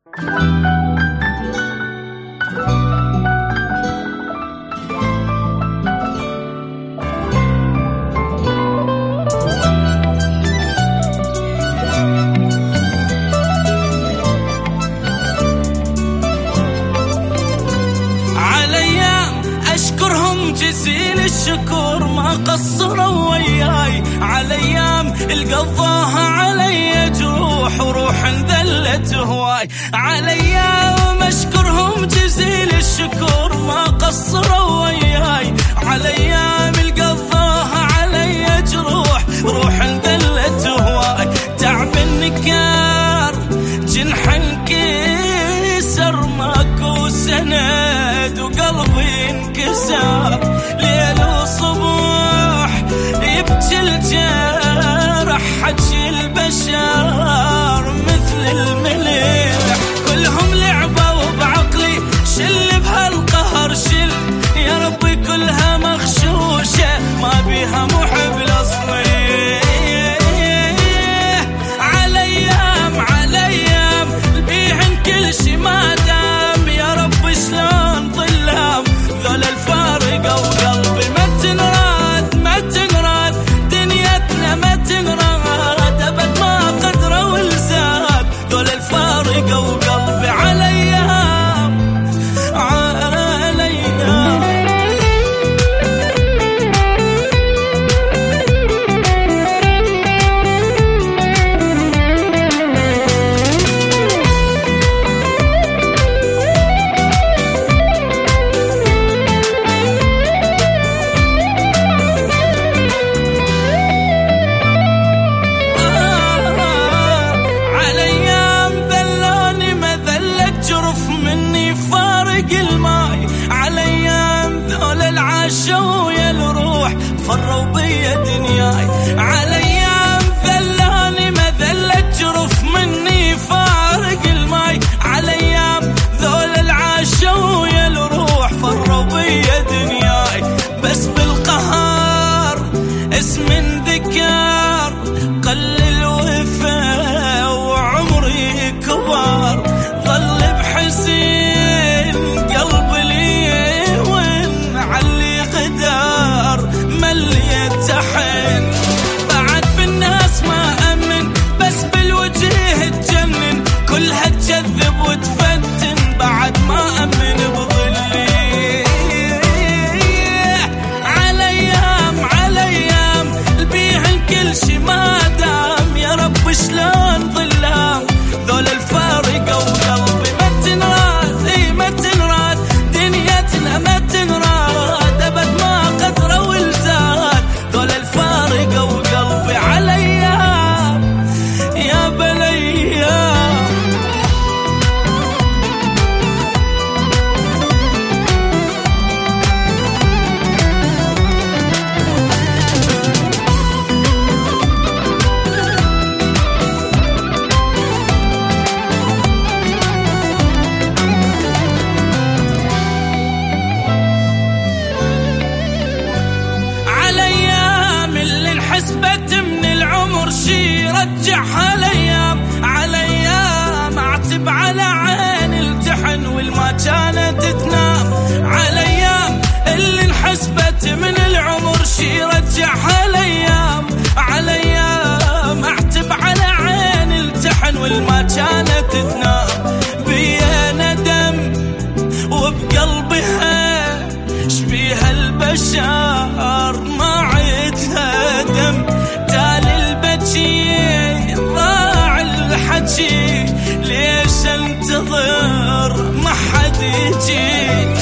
أشكرهم جزيل الشكر ما قصروا وياي، على أيام القضاها علي جروح وروح انذلت هواي، على أيام أشكرهم جزيل الشكر ما قصروا وياي، على أيام القضاها علي جروح وروح انذلت هواي، تعب النكار جنح انكسر ماكو سند وقلبي انكسر، ليل وصبح يبكي الجرح، حجي البشر مثل المليح، كلهم لعبوا بعقلي شل بهالقهر شل، يا ربي كلها مغشوشة ما بيها محب الأصلي، على أيام البيهن كل شي ما دام، يا رب شلون ظلام ذول الفارقة وقلبي ما تنراد دنيتنا ما تنراد أبد ما قدر والزاد، ذول الفارقة وقلبي على أيام الماي، على أيام ذول العاشوا يا الروح فروا بيا دنياي، على أيام ذلاني ما ذلت جرف مني فارق الماي، على أيام ذول العاشوا يا الروح فروا بيا دنياي، بس بالقهار اسم ذكر قل الوفا وعمري كبار، ظل بحزين قلبي لي وين علي غدار مليت حين، بعد بالناس ما أمن بس بالوجه تجنن، كلها تجذب وتفتن بعد ما أمن بظلي، على أيام البيهن كل شي ما دام، يا رب شلون ظلام ذول الفارقة وقلبي ما تنراد دنيتنا ما تنراد أبد ما قدر والزاد، ذول الفارقة وقلبي على أيام يا بليام. حسبت من العمر شي رجعها لأيام، على أيام أعتب على عين التحن والما كانت تنام، على أيام اللي انحسبت من العمر شي رجعها لأيام، على أيام أعتب على عين التحن والما كانت تنام، بيا ندم وبقلبها شبيها البشر ما عيدها دم، تالي البكي ضاع الحكي ليش انتظر ما حد يجي.